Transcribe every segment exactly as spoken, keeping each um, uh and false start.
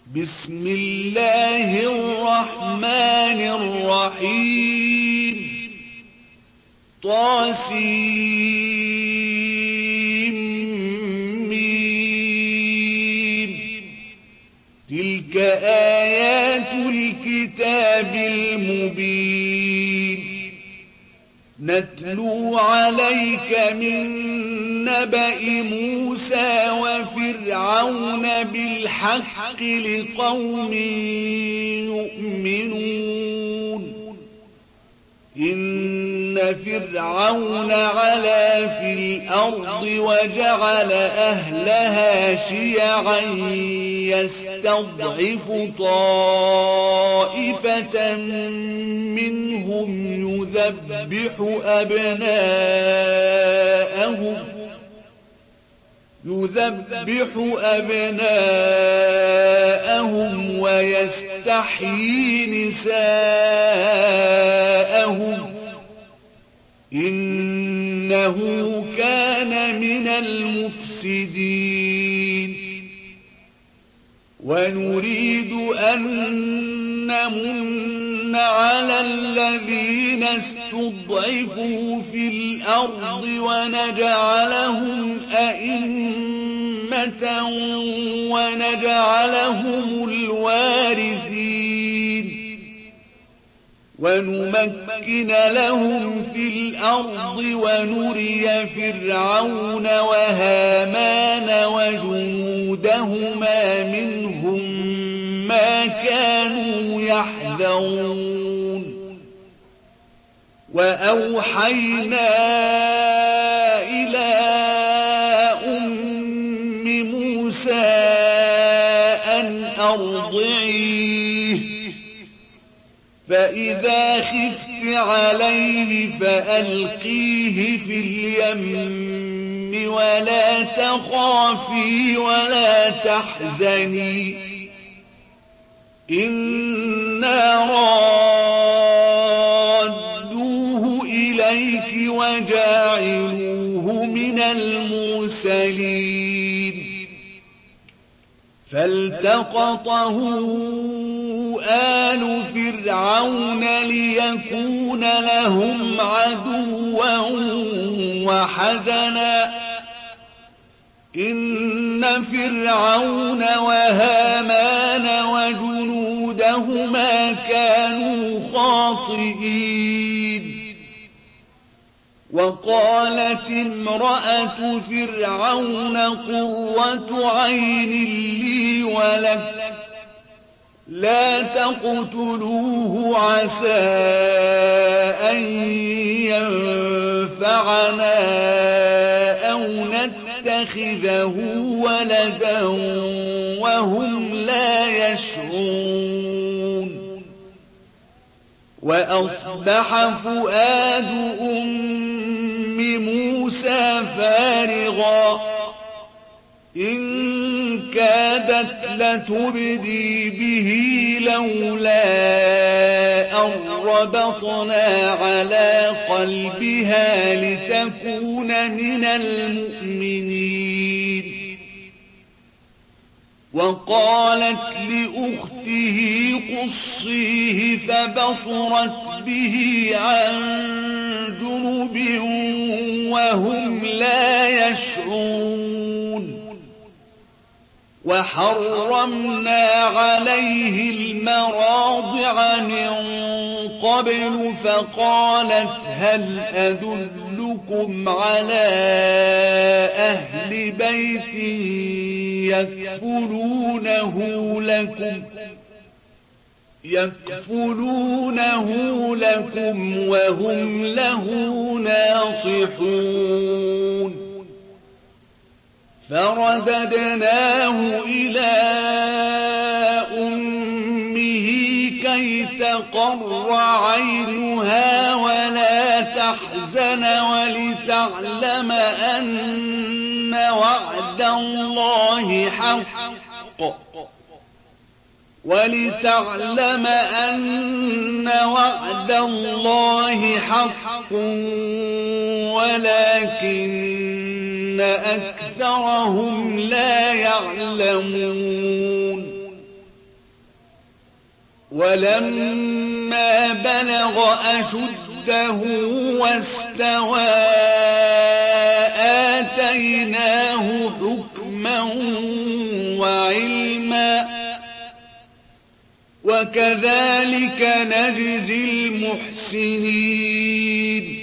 بسم الله الرحمن الرحيم طاسيم تلك آيات الكتاب المبين نتلو عليك من نبأ موسى وفرعون بالحق لقوم يؤمنون إن فرعون علا في الأرض وجعل أهلها شيعا يستضعف طائفة منهم يذبح أبناءهم يذبح أبناءهم ويستحيي نساءهم إنه كان من المفسدين ونريد أن نمن على الذين استضعفوا في الأرض ونجعلهم أئمة ونجعلهم الوارثين ونمكن لهم في الأرض ونري فرعون وهامان وجنودهما منهم ما كانوا يحذرون وأوحينا إلى أم موسى أن أرضعيه فإذا خفت عليه فألقيه في اليم ولا تخافي ولا تحزني إنا رادوه إليك وجاعلوه من المرسلين فالتقطه آل فرعون ليكون لهم عدوا وحزنا إن فرعون وهامان وجنودهما كانوا خاطئين وقالت امرأة فرعون قرة عين لي ولك لا تقتلوه عسى أن ينفعنا أو نتخذه ولدا وهم لا يشعرون وأصبح فؤاد أم موسى فارغا إن كادت لتبدي به لولا أن ربطنا على قلبها لتكون من المؤمنين وقالت لأخته قصيه فبصرت به عن جنب وهم لا يشعرون وحرمنا عليه المراضع من قبل فقالت هل أدلكم على أهل بيت يكفلونه لكم يكفلونه لكم وهم له ناصحون فرددناه إلى أمه كي تقر عينها ولا تحزن ولتعلم أن وعد الله حق ولتعلم أن وعد الله حق ولكن أكثرهم لا يعلمون ولما بلغ أشده واستوى آتيناه حكما وعلما وكذلك نجزي المحسنين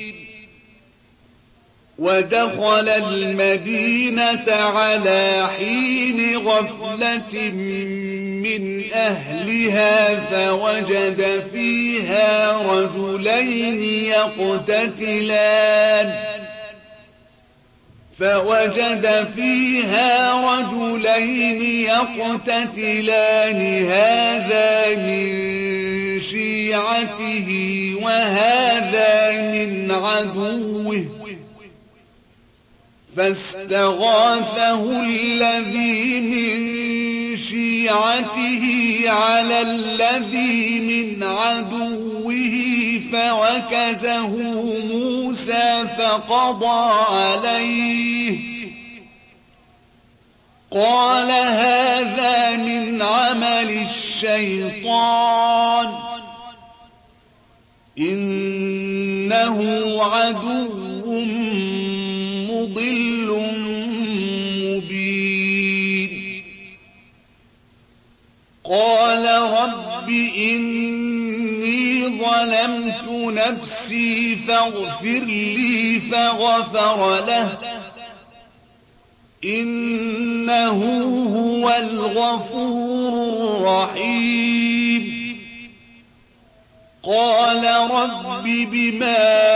ودخل المدينة على حين غفلة من أهلها فوجد فيها رجلين يقتتلان فوجد فيها رجلين يقتتلان هذا من شيعته وهذا من عدوه فاستغاثه الذي من شيعته على الذي من عدوه فوكزه موسى فقضى عليه قال هذا من عمل الشيطان إنه عدو مضل مبين قال رب إني ظلمت نفسي فاغفر لي فغفر له إنه هو الغفور الرحيم قال رب بما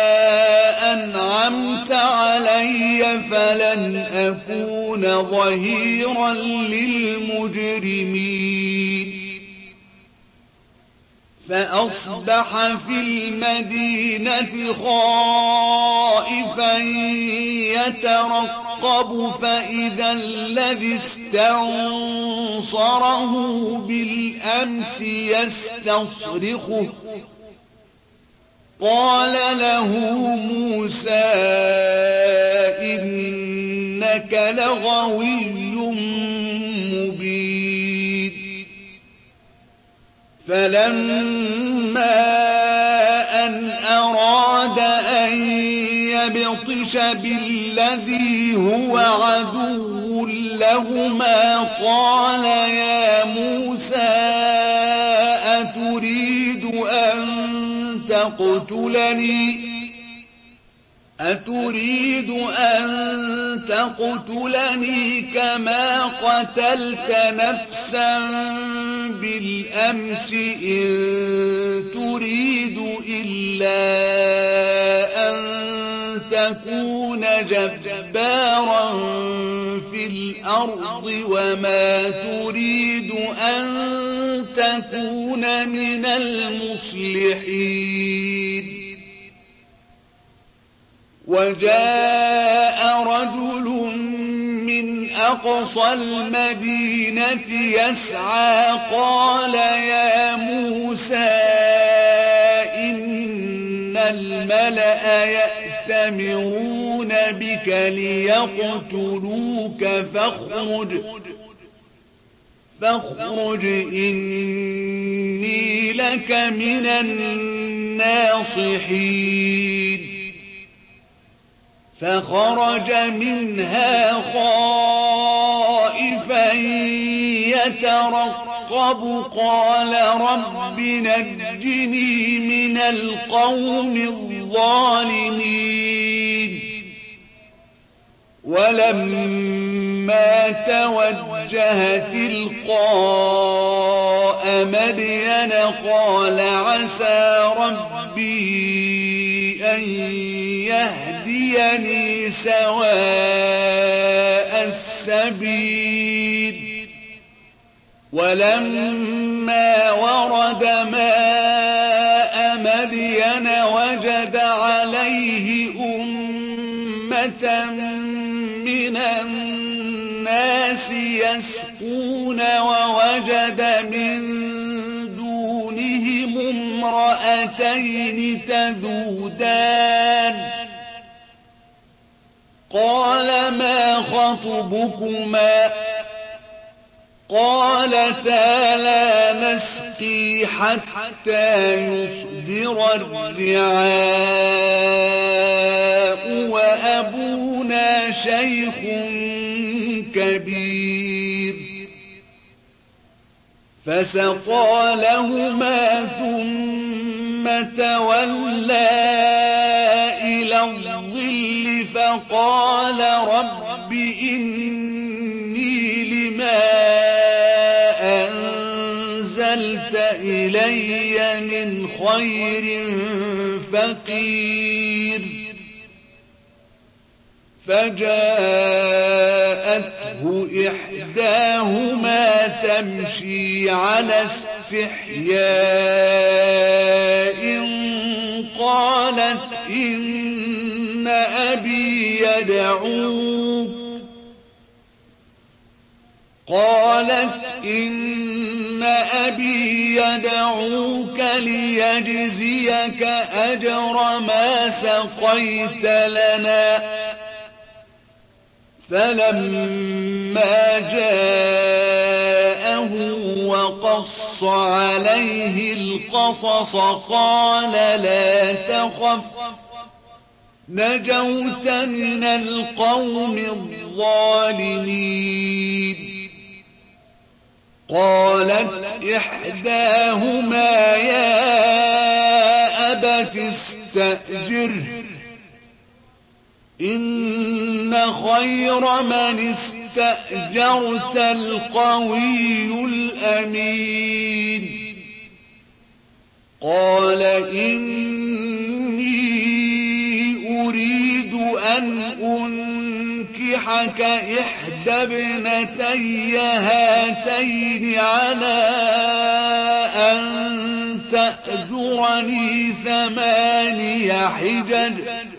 أنعمت علي فلن أكون ظهيرا للمجرمين فأصبح في المدينة خائفا يترقب فإذا الذي استنصره بالأمس يستصرخه قال له موسى إنك لغوي مبين فلما أن أراد أن يبطش بالذي هو عدو لهما قال يا موسى أتريد أن تقتلني أتريد أن تقتلني كما قتلت نفسا بالأمس إن تريد إلا أن تكون جبارا في الأرض وما تريد أن تكون من المصلحين وجاء رجل من أقصى المدينة يسعى قال يا موسى إن الملأ يأتمرون بك ليقتلوك فاخرج فاخرج إني لك من الناصحين فخرج منها خائفا يترقب قال رب نجني من القوم الظالمين ولما توجه تلقاء مدين قال عسى ربي أن يهديني سواء السبيل ولما ورد ماء مدين وجد عليه أمة من الناس يسقون ووجد من دونهم امرأتين تذودان قال ما خطبكما قالتا لا نسقي حتى يصدر الرعاء وأبونا شيخ كبير فسقى لهما ثم تولى إلى الظل فقال رب إني لما أنزلت إلي من خير فقير فجاءته إحداهما تمشي على استحياء قالت إن أبي يدعوك قالت إن أبي يدعوك ليجزيك أجر ما سقيت لنا فلما جاءه وقص عليه القصص قال لا تخف نجوت من القوم الظالمين قالت إحداهما يا أبت استأجره إن خير من استأجرت القوي الأمين قال إني أريد أن أنكحك إحدى ابنتي هاتين على أن تأجرني ثماني حجج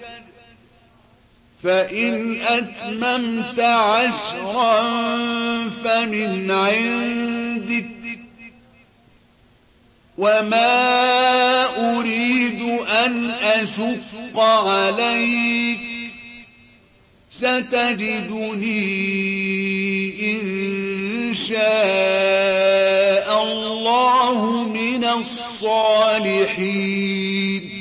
فإن أتممت عشرا فمن عندك وما أريد أن أشق عليك ستجدني إن شاء الله من الصالحين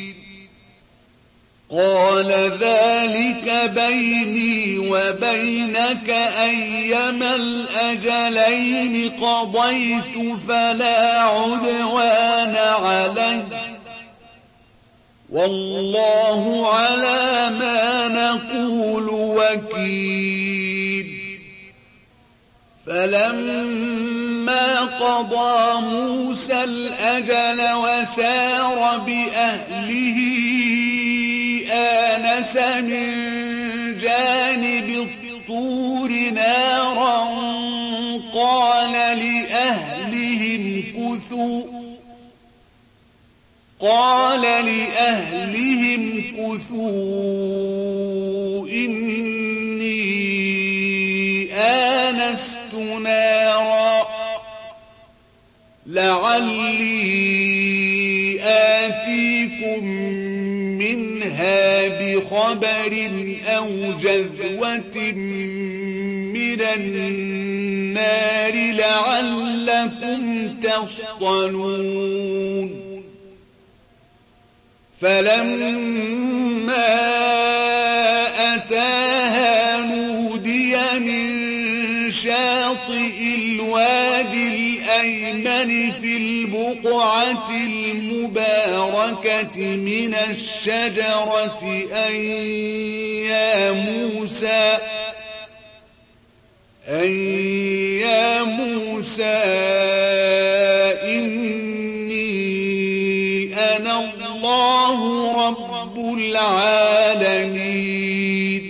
قال ذلك بيني وبينك أيما الأجلين قضيت فلا عدوان علي والله على ما نقول وكيل فلما قضى موسى الأجل وسار بأهله آنس من جانب الطور نارا قال لأهلهم كثوا قال لأهلهم كثوا إني آنست نارا لعلي آتيكم منها بخبر أو جذوة من النار لعلكم تصطلون فلما أتاها نودي من شاطئ الوادي الأيمن في البقعة المباركة من الشجرة أن يا موسى أن يا موسى إني أنا الله رب العالمين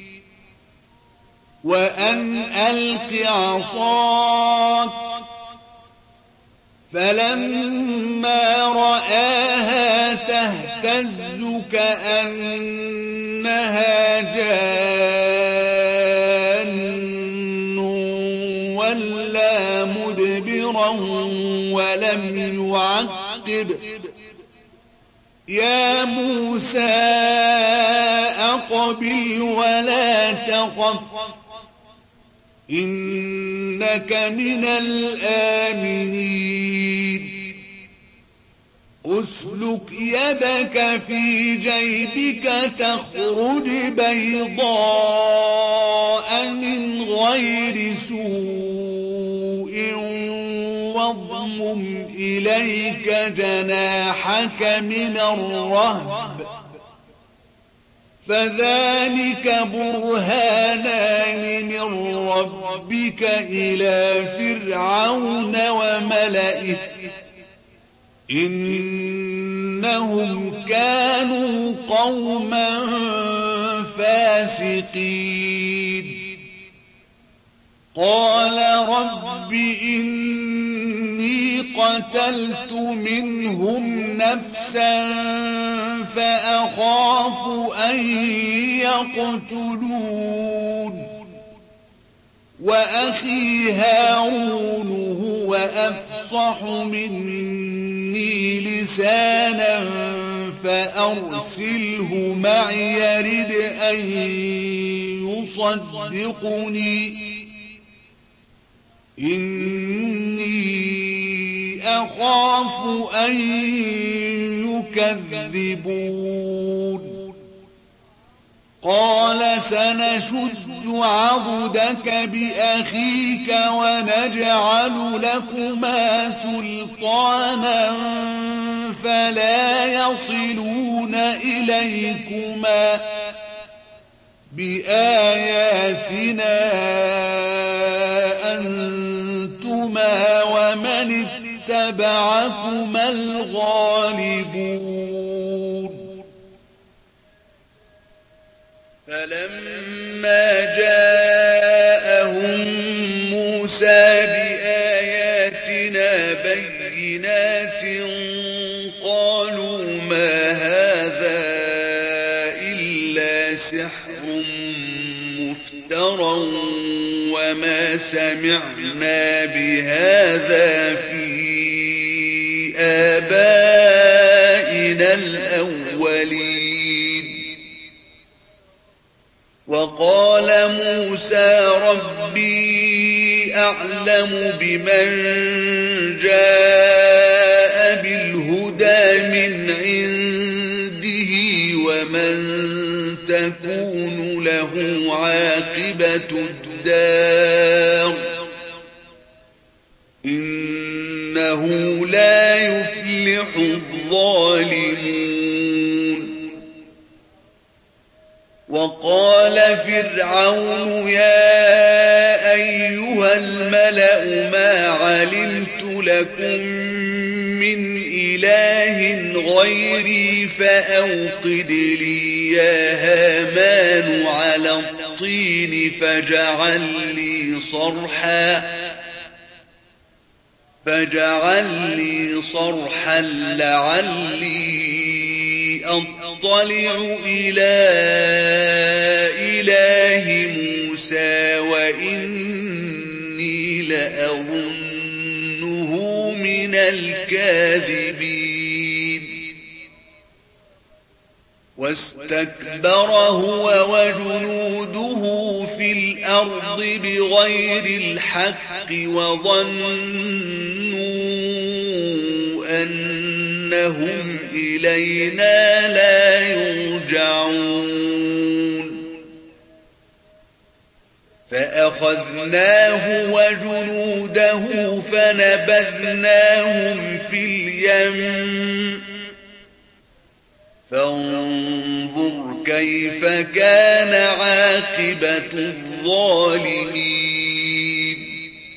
وأن ألق عصاك فلما رآها تهتز كأنها جان ولا مدبرا ولم يعقب يا موسى أقبل ولا تخف إنك من الآمنين أسلك يدك في جيبك تخرج بيضاء من غير سوء واضمم إليك جناحك من الرهب فذلك برهانان من ربك إلى فرعون وملئه إنهم كانوا قوما فاسقين قال رب إني قتلت منهم نفسا فأخاف أن يقتلون وأخي هارون هو أفصح مني لسانا فأرسله معي يرد أن يصدقني إني أخاف أن يكذبون قال سنشد عضدك بأخيك ونجعل لكما سلطانا فلا يصلون إليكما بآياتنا أنتما ومن اتبعكما الغالبون فلما جاءهم موسى بآياتنا بينات قالوا ما هذا إلا سحر مفترى وما سمعنا بهذا في آبائنا الأولين وقال موسى ربي أعلم بمن جاء بالهدى من عنده ومن تكون له عاقبة الدار إنه لا يفلح الظالمون وقال فرعون يا أيها الملأ ما علمت لكم من إله غيري فأوقد لي يا هامان على الطين فاجعل لي صرحا فاجعل لي صرحا لعلي أطلع إلى إله موسى وإني لأظنه من الكاذبين واستكبر هو وجنوده في الأرض بغير الحق وظنوا أنهم إلينا لا يرجعون فأخذناه وجنوده فنبذناهم في اليم فانظر كيف كان عاقبة الظالمين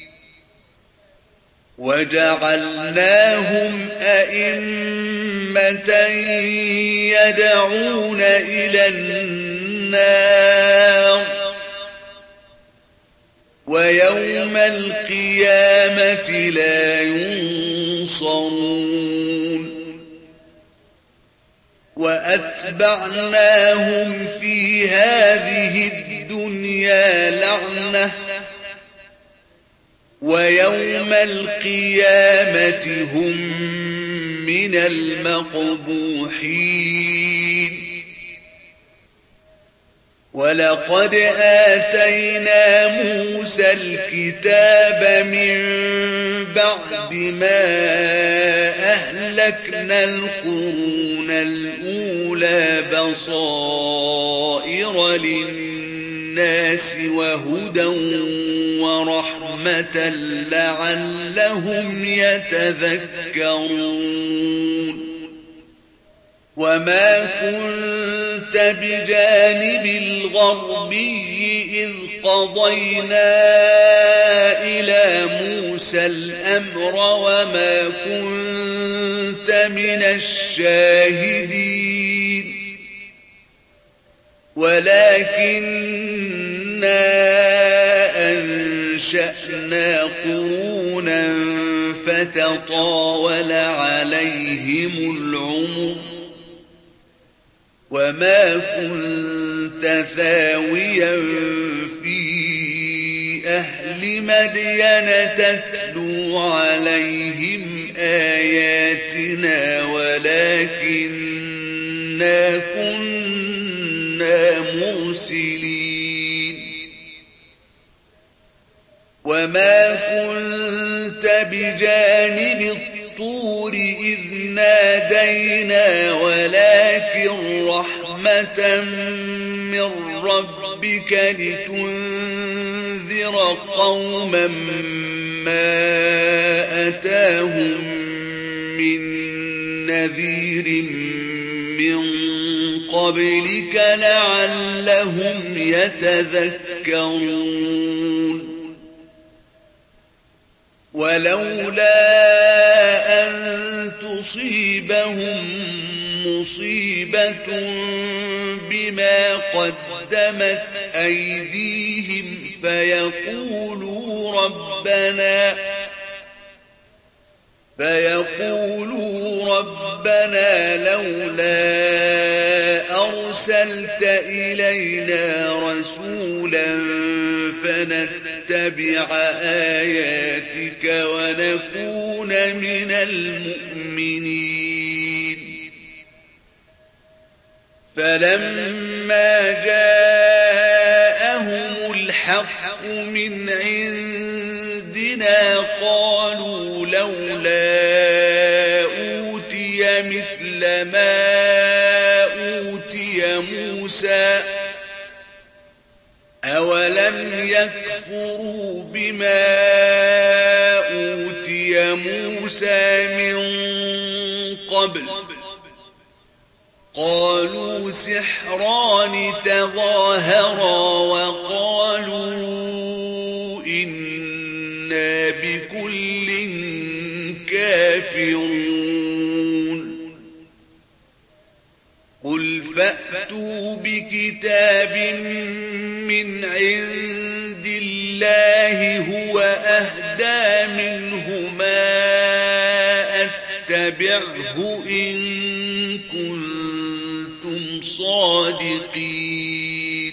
وجعلناهم أئمة يدعون إلى النار ويوم القيامة لا ينصرون وأتبعناهم في هذه الدنيا لعنة ويوم القيامة هم من المقبوحين ولقد آتينا موسى الكتاب من بعد ما أهلكنا القرون الأولى بصائر للناس وهدى ورحمة لعلهم يتذكرون وما كنت بجانب الغربي إذ قضينا إلى موسى الأمر وما كنت من الشاهدين ولكننا أنشأنا قرونا فتطاول عليهم العمر وما كنت ثاويا في أهل مدين تتلو عليهم آياتنا ولكننا كنا مرسلين وما كنت بجانب الطور إذ نادينا ولكن رحمة من ربك لتنذر قوما ما أتاهم من نذير من قبلك لعلهم يتذكرون ولولا أن تصيبهم مصيبة بما قدمت أيديهم فيقولوا ربنا فيقولوا ربنا لولا أرسلت إلينا رسولا فنتبع آياتك ونكون من المؤمنين فلما جاءهم الحق من عندنا قالوا لولا أوتي مثل ما أوتي موسى أولم يكفروا بما أوتي موسى من قبل قالوا سحران تظاهرا وقالوا إنا بكل كافرون قل فأتوا بكتاب من عند الله هو أهدى منهما أتبعه إن كنتم صادقين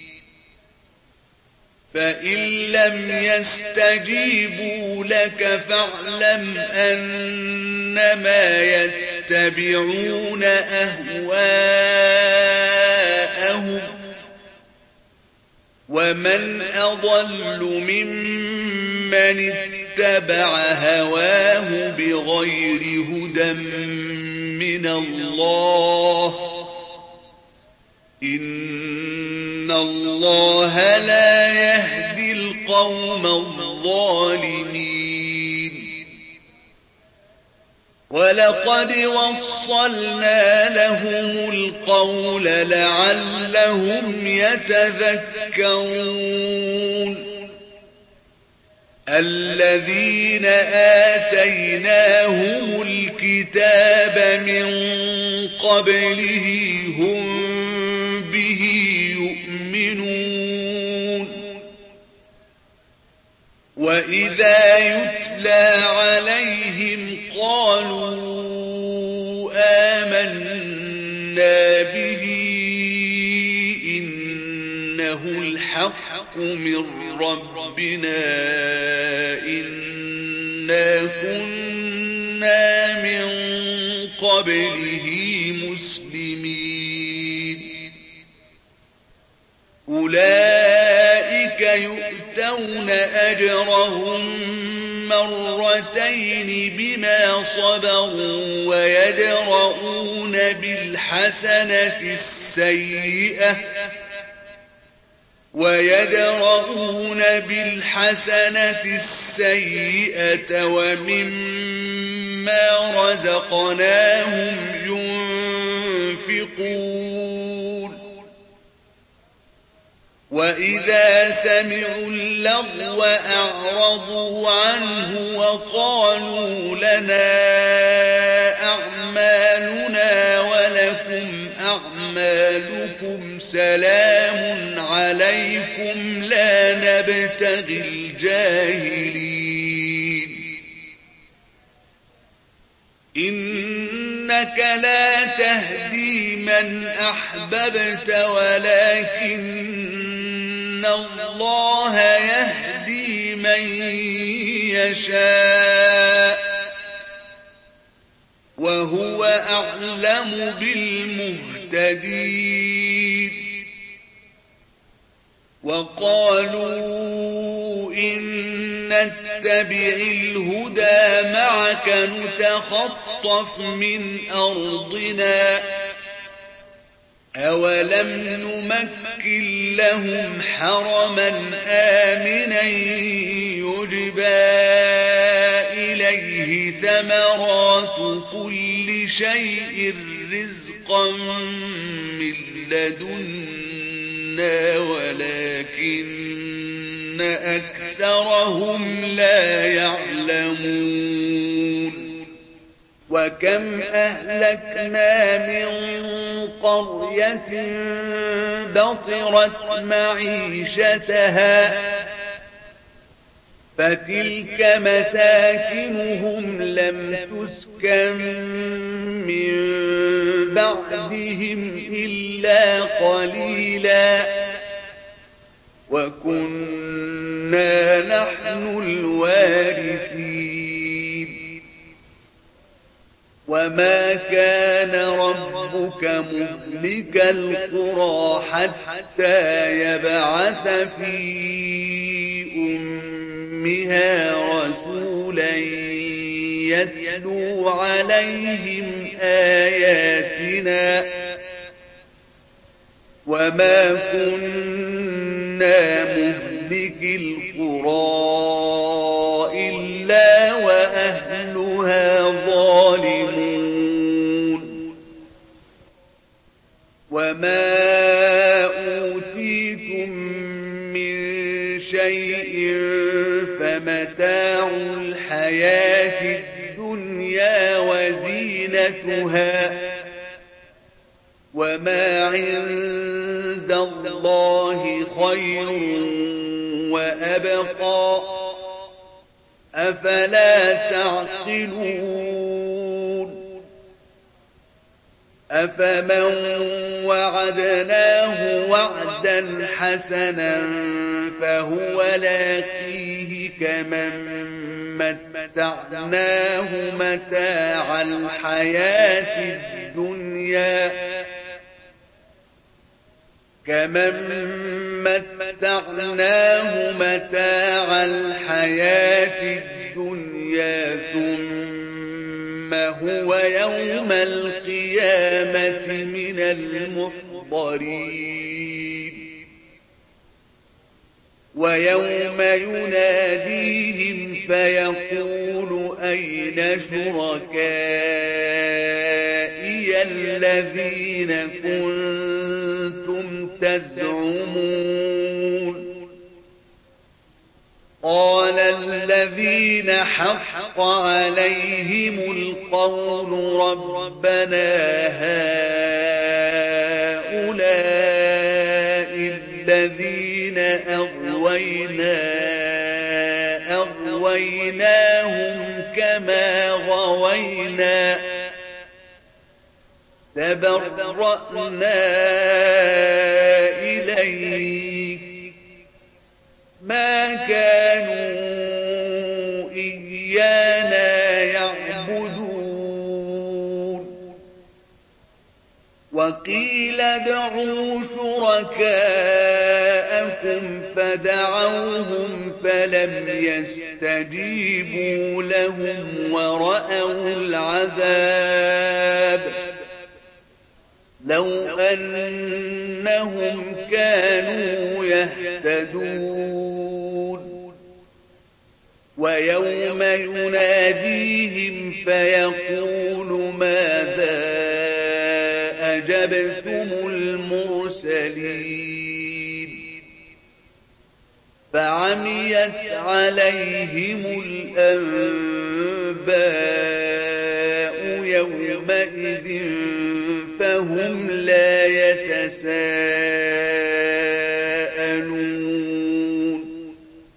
فإن لم يستجيبوا لك فاعلم أنما يتبعون أهواءهم ومن أضل ممن اتبع هواه بغير هدى من الله إن الله لا يهدي القوم الظالمين ولقد وصلنا لهم القول لعلهم يتذكرون الذين آتيناهم الكتاب من قبله هم به يؤمنون وإذا يتلى عليهم قالوا آمنا به إنه الحق من ربنا إنا كنا من قبله مسلمين أولئك يؤتون أجرهم مرتين بما صبروا ويدرؤون بالحسنة السيئة ويدرؤون بالحسنة السيئة ومما رزقناهم ينفقون وإذا سمعوا اللغو أعرضوا عنه وقالوا لنا أعمالنا ولكم أعمالكم سلام عليكم لا نبتغي الجاهلين إنك لا تهدي من أحببت ولكن الله يهدي من يشاء وهو أعلم بالمهتدين وقالوا إن نتبع الهدى معك نتخطف من أرضنا أولم نمكن لهم حرما آمنا يجبى إليه ثمرات كل شيء رزقا من لدنا ولكن أكثرهم لا يعلمون وكم أهلكنا من قرية بطرت معيشتها فتلك مساكنهم لم تسكن من بعدهم إلا قليلا وكنا نحن الوارثين وما كان ربك مهلك القرى حتى يبعث في أمها رسولا يتلو عليهم آياتنا وما كنا مهلك القرى إلا وأهلها ظالمون وما أوتيتم من شيء فمتاع الحياة الدنيا وزينتها وما عند الله خير وأبقى أفلا تعقلون أفمن وعدناه وعدا حسنا فهو لاقيه كمن متعناه متاع الحياة الدنيا كمن متعناه متاع الحياة الدنيا ثم هو يوم القيامة من المحضرين ويوم يناديهم فيقول أين شركائي الذين كنتم تزعمون قال الذين حق عليهم القول ربنا هؤلاء الذين أغوينا أغويناهم كما غوينا تبرأنا إليك ما كانوا إيانا يعبدون وقيل ادعوا شركاءكم فدعوهم فلم يستجيبوا لهم ورأوا العذاب لو أنهم كانوا يهتدون ويوم يناديهم فيقول ماذا أجبتم المرسلين فعميت عليهم الأنباء يومئذ فهم لا يتساءلون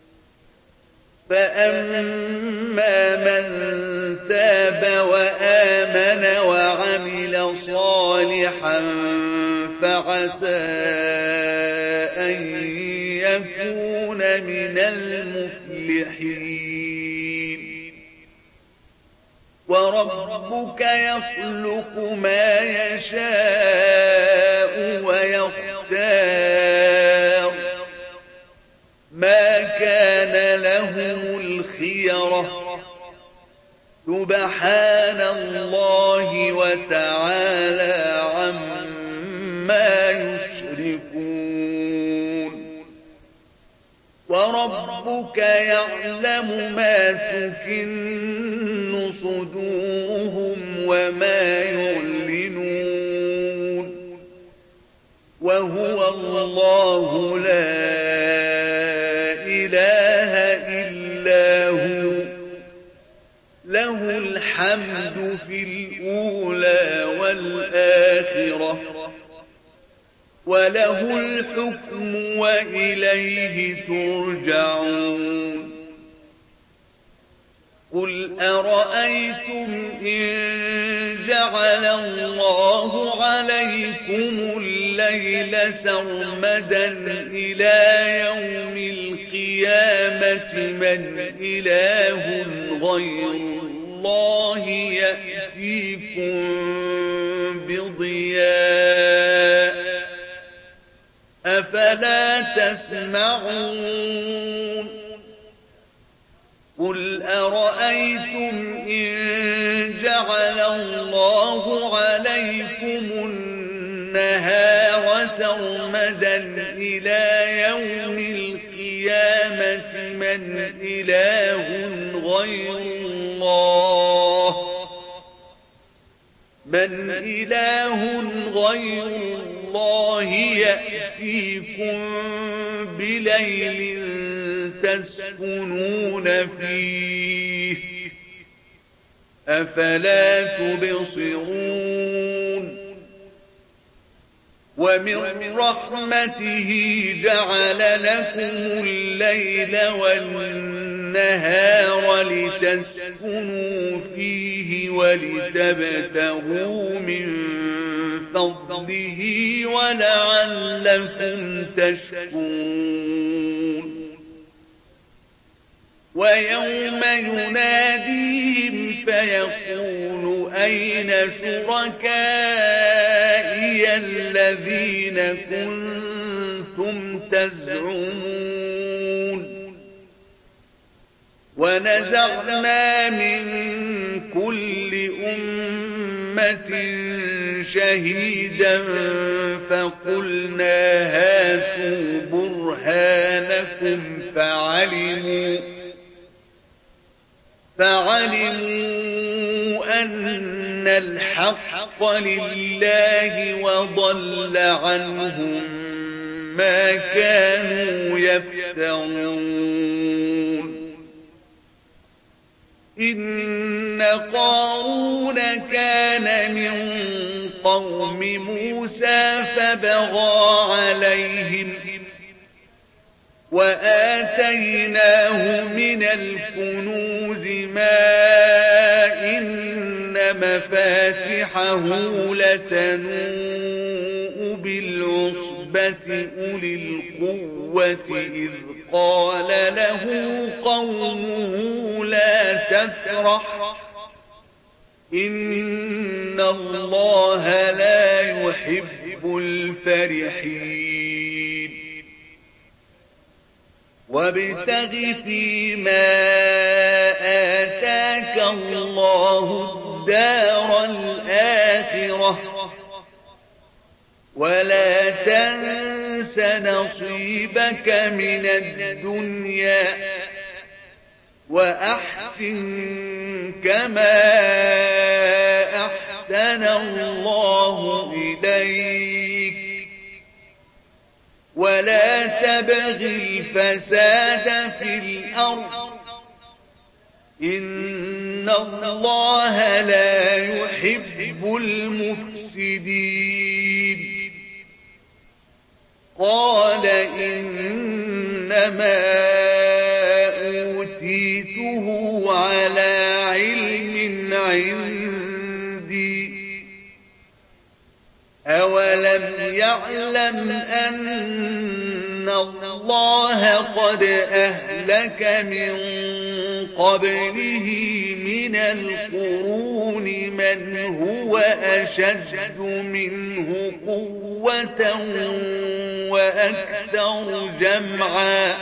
فأما من تاب وآمن وعمل صالحا فعسى أن يكون من المفلحين وربك يخلق ما يشاء ويختار ما كان لهم الخيرة سبحان الله وتعالى عما يشركون وربك يعلم ما تكن صدورهم وما يعلنون وهو الله لا إله إلا هو له الحمد في الأولى والآخرة وله الحكم وإليه ترجعون قل أرأيتم إن جعل الله عليكم الليل سرمدا إلى يوم القيامة من إله غير الله يأتيكم بضياء أفلا تسمعون قل أرأيتم إن جعل الله عليكم النهار سرمدا إلى يوم القيامة من إله غير الله من إله غير الله يأتيكم بليل تسكنون فيه أفلا تبصرون ومن رحمته جعل لكم الليل والنهار لتسكنوا فيه ولتبتغوا من فضله ولعلكم تشكرون ويوم يناديهم فيقول أين شركائي الذين كنتم تزعمون ونزعنا من كل أمة شهيدا فقلنا هاتوا برهانكم فعلموا فعلموا أن الحق لله وضل عنهم ما كانوا يفترون إن قارون كان من قوم موسى فبغى عليهم وآتيناه من الكنوز ما إن مفاتحه لتنوء بالعصبة أولي القوة إذ قال له قومه لا تفرح إن إن الله لا يحب الفرحين وابتغ فيما آتاك الله الدار الآخرة ولا تنس نصيبك من الدنيا وأحسن كما أحسن الله إليك ولا تبغ الفساد في الأرض إن الله لا يحب المفسدين قال إنما أوتيته على علم عندي أولم يعلم أن الله قد أهلك من قبله من القرون من هو أشد منه قوة وأكثر جمعا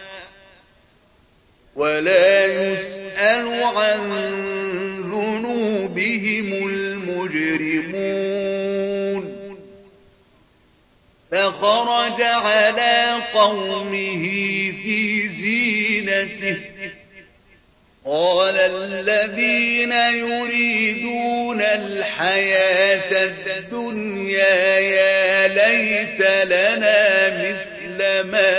ولا يسأل عن ذنوبهم المجرمون فخرج على قومه في زينته قال الذين يريدون الحياة الدنيا يا ليت لنا مثل ما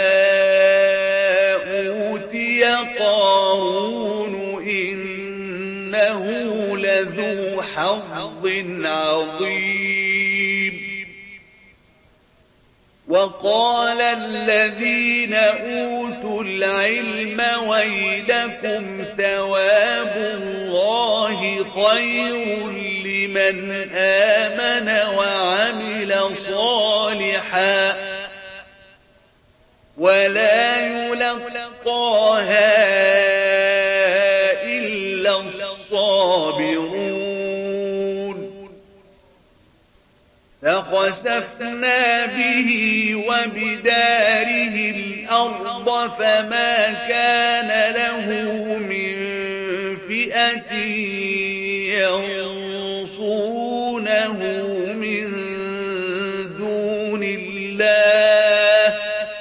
أوتي قارون إنه لذو حظ عظيم وقال الذين أوتوا العلم ويلكم ثواب الله خير لمن آمن وعمل صالحا ولا يلقاها إلا الصابرون فخسفنا به وبداره الأرض فما كان له من فئة ينصرونه من دون الله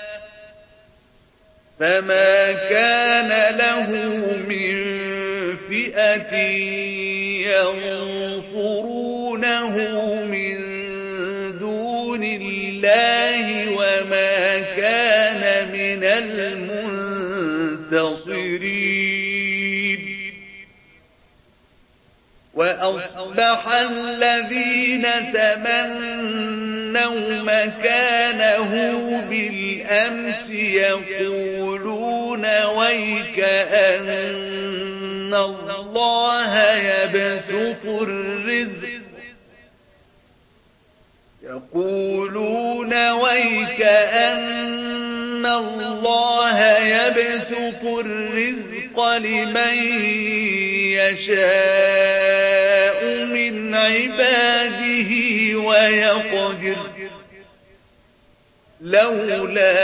فما كان له من فئة ينصرونه من دون الله وما كان من المنتصرين وأصبح الذين تمنوا مكانه بالأمس يقولون ويك أن الله يبسط الرزق يقولون ويك أن الله يبسط الرزق لمن يشاء من عباده ويقدر لولا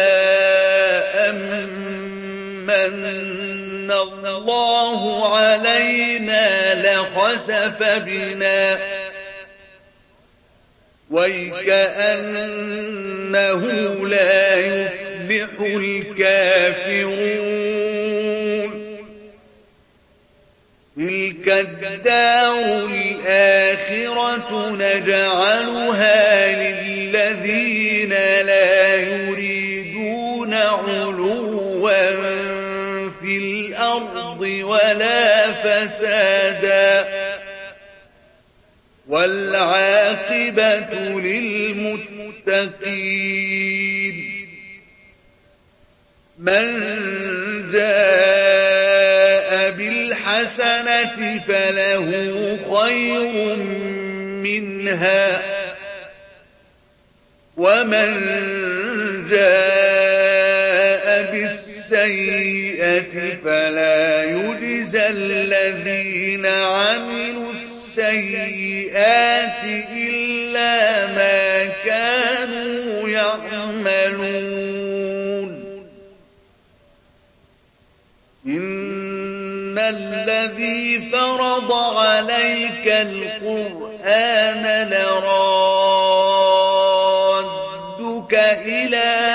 أمن الله علينا لخسف بنا ويكأنه لا يفلح الكافرون تلك الدار الآخرة نجعلها للذين لا يريدون علوا في الأرض ولا فسادا والعاقبة للمتقين من جاء بالحسنة فله خير منها ومن جاء بالسيئة فلا يجزى الذين عملوا السيئات إلا ما كانوا يعملون إن الذي فرض عليك القرآن لرادك إلى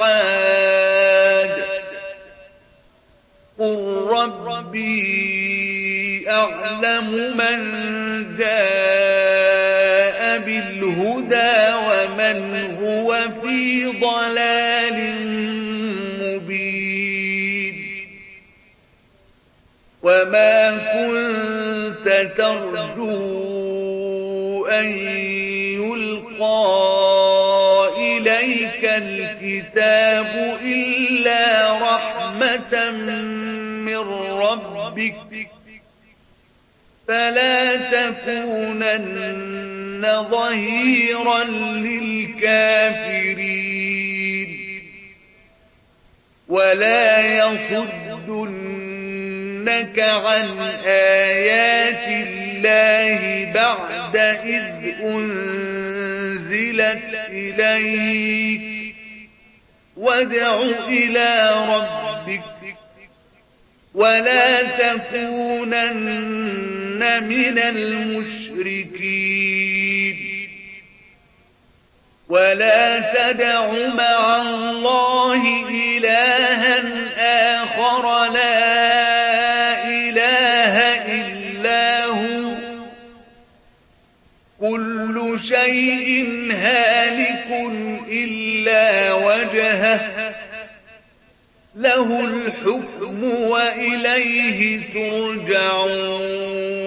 معاد قل ربي أعلم من جاء بالهدى ومن هو في ضلال مبين وما كنت ترجو أن يلقى إليك الكتاب إلا رحمة من ربك فلا تكونن ظهيرا للكافرين ولا يصدنك عن آيات الله بعد إذ أنزلت إليك وادع إلى ربك ولا تكونن من المشركين ولا تدع مع الله إلها آخر لا إله إلا هو كل شيء هالك إلا وجهه له الحكم وإليه ترجعون